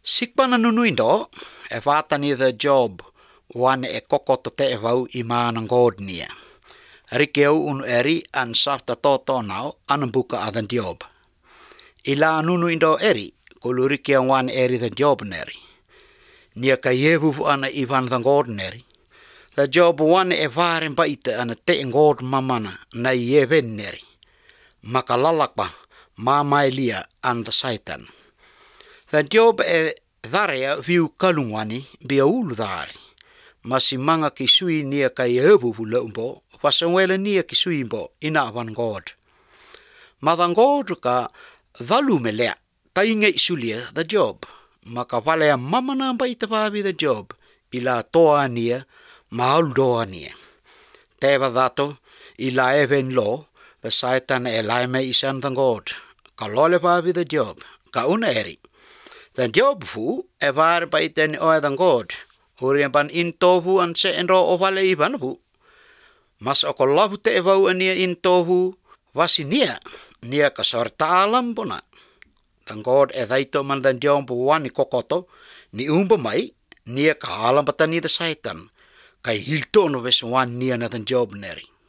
Sikpana nunuindo, e whātani the job, wan e kokoto te e wau I maana God nia. Rike au unu eri an safta toto nao anambuka a the job. Ila nunuindo eri, kulu rike an wan eri the job neri. Nia ka yevu ana ivan the God neri. The job wan e varen baita ana te God mamana na yeven neri. Makalalakpa, mamailia an the Satan. The job e dharea viu kalungwani bia ulu dhari. Masimanga kisui nia ka yevu leumbo, wasawela nia kisui mbo ina avan God. Madan God ka dhalu melea, tainga isulia the job. Maka valea mamana baita vavi the job, ila toa nia, maul doa nia. Teva dhato, ila even lo, the Satan e laime isan the God. Ka lole vavi the job, ka una eri. The job fu e var baita ni oe the God. Hurian ban in tohu an se enro o vale ivan fu. Mas o lavu te e vau ania in tohu wasi nia ka sorta alam bona. The God e dhaito man the job wani kokoto, ni umba mai, nia ka alam batani the Satan. Kai hilto no ves wan nia na the job neri.